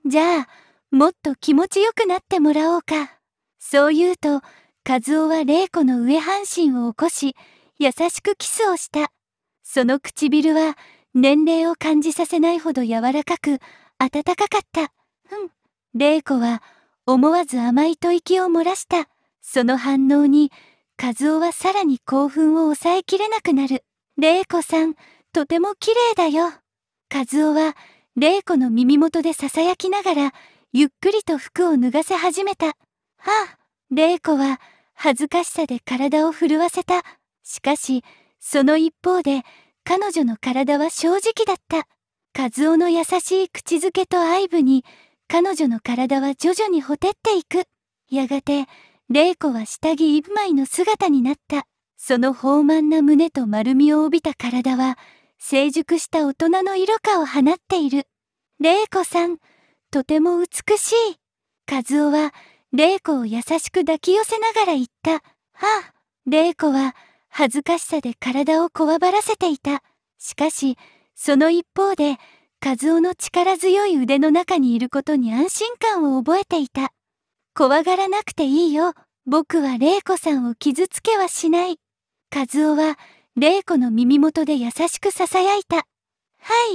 じゃあ、もっと気持ちよくなってもらおうか。そう言うと、和夫は玲子の上半身を起こし、優しくキスをした。その唇は、年齢を感じさせないほど柔らかく、温かかった。玲子は、思わず甘い吐息を漏らした。その反応に、和夫はさらに興奮を抑えきれなくなる。玲子さん、とても綺麗だよ。和夫は、玲子の耳元で囁きながら、ゆっくりと服を脱がせ始めた。はあ、玲子は、恥ずかしさで体を震わせた。しかし、その一方で、彼女の体は正直だった。和夫の優しい口づけと愛撫に、彼女の体は徐々にほてっていく。やがて、玲子は下着一枚の姿になった。その豊満な胸と丸みを帯びた体は、成熟した大人の色香を放っている。玲子さん、とても美しい。和夫は、玲子を優しく抱き寄せながら言った。はあ、玲子は、恥ずかしさで体をこわばらせていた。しかし、その一方で、和夫の力強い腕の中にいることに安心感を覚えていた。怖がらなくていいよ。僕は玲子さんを傷つけはしない。和夫は、玲子の耳元で優しく囁いた。はい。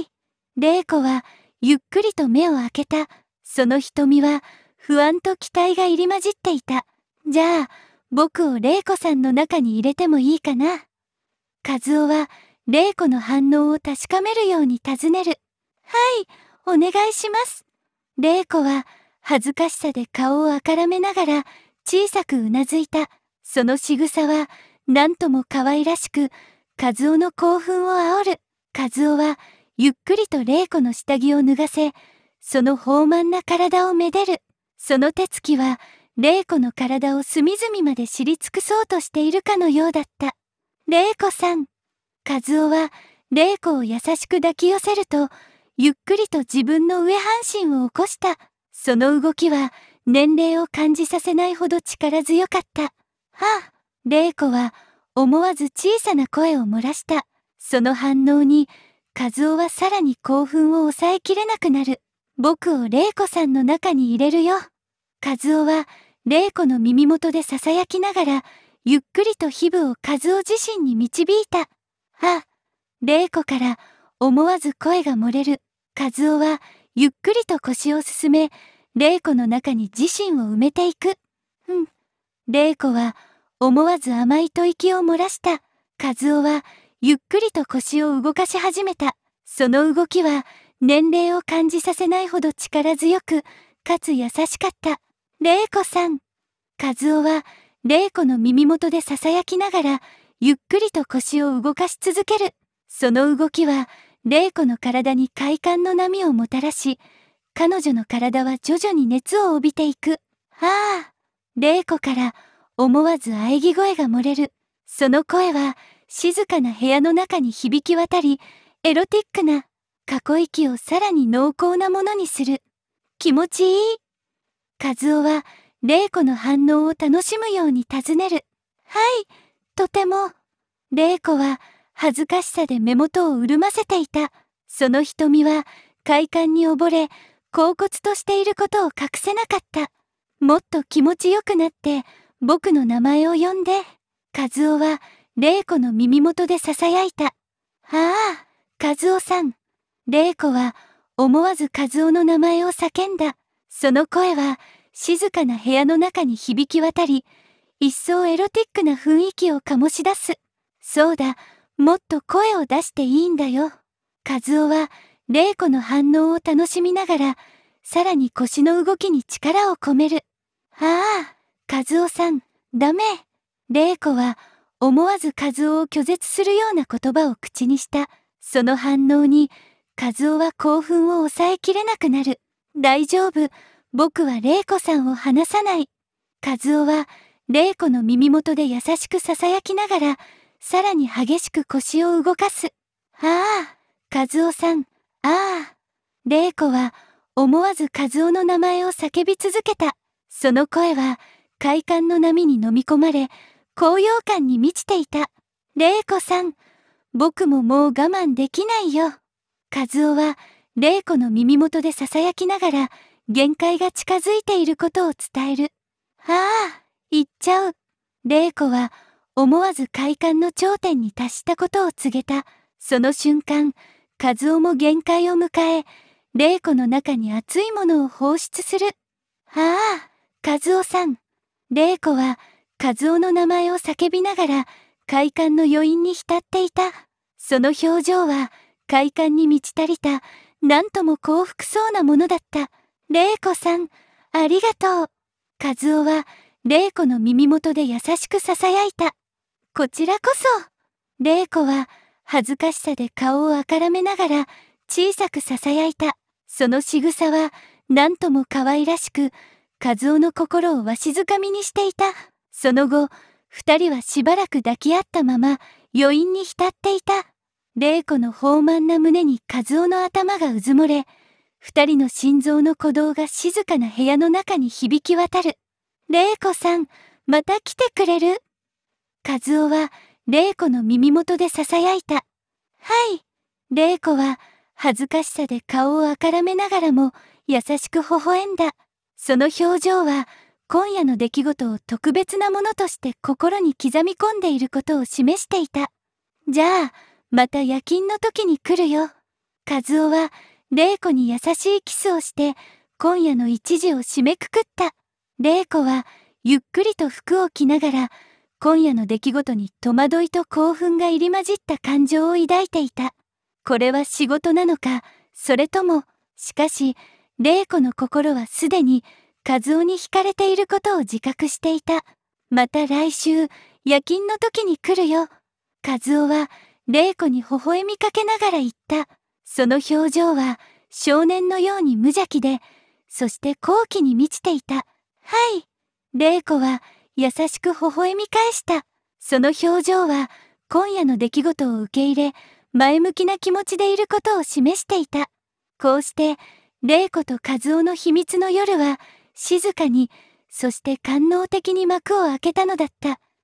玲子は、ゆっくりと目を開けた。その瞳は、不安と期待が入り混じっていた。じゃあ、僕を玲子さんの中に入れてもいいかな。和夫は、玲子の反応を確かめるように尋ねる。はい、お願いします。玲子は、恥ずかしさで顔をあからめながら、小さくうなずいた。その仕草は、なんとも可愛らしく、和夫の興奮を煽る。和夫は、ゆっくりと玲子の下着を脱がせ、その豊満な体をめでる。その手つきは、玲子の体を隅々まで知り尽くそうとしているかのようだった。玲子さん。和夫は、玲子を優しく抱き寄せると、ゆっくりと自分の上半身を起こした。その動きは、年齢を感じさせないほど力強かった。はあ、玲子は、思わず小さな声を漏らした。その反応に、和夫はさらに興奮を抑えきれなくなる。僕を玲子さんの中に入れるよ。和夫は、玲子の耳元で囁きながら、ゆっくりと皮膚を和夫自身に導いた。はあ、玲子から思わず声が漏れる。和夫は、ゆっくりと腰を進め、玲子の中に自身を埋めていく。玲子は、思わず甘い吐息を漏らした。和夫は、ゆっくりと腰を動かし始めた。その動きは、年齢を感じさせないほど力強く、かつ優しかった。玲子さん。和夫は、玲子の耳元で囁きながら、ゆっくりと腰を動かし続ける。その動きは、玲子の体に快感の波をもたらし、彼女の体は徐々に熱を帯びていく。はあ、玲子から思わず喘ぎ声が漏れる。その声は、静かな部屋の中に響き渡り、エロティックな、過去息をさらに濃厚なものにする。気持ちいい。和夫は、玲子の反応を楽しむように尋ねる。はい、とても。玲子は、恥ずかしさで目元を潤ませていた。その瞳は、快感に溺れ、恍惚としていることを隠せなかった。もっと気持ちよくなって、僕の名前を呼んで。和夫は、玲子の耳元で囁いた。はあ、和夫さん。玲子は、思わず和夫の名前を叫んだ。その声は、静かな部屋の中に響き渡り、一層エロティックな雰囲気を醸し出す。そうだ、もっと声を出していいんだよ。和夫は、玲子の反応を楽しみながら、さらに腰の動きに力を込める。はあ、和夫さん、ダメ。玲子は、思わず和夫を拒絶するような言葉を口にした。その反応に、和夫は興奮を抑えきれなくなる。大丈夫。僕は玲子さんを離さない。和夫は、玲子の耳元で優しく囁きながら、さらに激しく腰を動かす。ああ、和夫さん、ああ。玲子は、思わず和夫の名前を叫び続けた。その声は、快感の波に飲み込まれ、高揚感に満ちていた。玲子さん、僕ももう我慢できないよ。和夫は、玲子の耳元で囁きながら、 限界が近づいていることを伝える。ああ、行っちゃう。玲子は思わず快感の頂点に達したことを告げた。その瞬間、和夫も限界を迎え、玲子の中に熱いものを放出する。ああ、和夫さん。玲子は和夫の名前を叫びながら快感の余韻に浸っていた。その表情は快感に満ち足りた、なんとも幸福そうなものだった。玲子さん、ありがとう。和夫は玲子の耳元で優しく囁いた。こちらこそ。玲子は恥ずかしさで顔をあからめながら小さく囁いた。その仕草はなんとも可愛らしく、和夫の心をわしづかみにしていた。その後、二人はしばらく抱き合ったまま余韻に浸っていた。玲子の豊満な胸に和夫の頭がうずもれ、二人の心臓の鼓動が静かな部屋の中に響き渡る。玲子さん、また来てくれる？和夫は玲子の耳元で囁いた。はい。玲子は恥ずかしさで顔をあからめながらも優しく微笑んだ。その表情は今夜の出来事を特別なものとして心に刻み込んでいることを示していた。じゃあ、また夜勤の時に来るよ。和夫は玲子に優しいキスをして今夜の一時を締めくくった。玲子はゆっくりと服を着ながら今夜の出来事に戸惑いと興奮が入り混じった感情を抱いていた。これは仕事なのか、それとも、しかし、玲子の心はすでに和夫に惹かれていることを自覚していた。また来週、夜勤の時に来るよ。和夫は玲子に微笑みかけながら言った。その表情は少年のように無邪気で、そして好奇に満ちていた。はい。玲子は優しく微笑み返した。その表情は今夜の出来事を受け入れ、前向きな気持ちでいることを示していた。こうして、玲子と和夫の秘密の夜は静かに、そして官能的に幕を開けたのだった。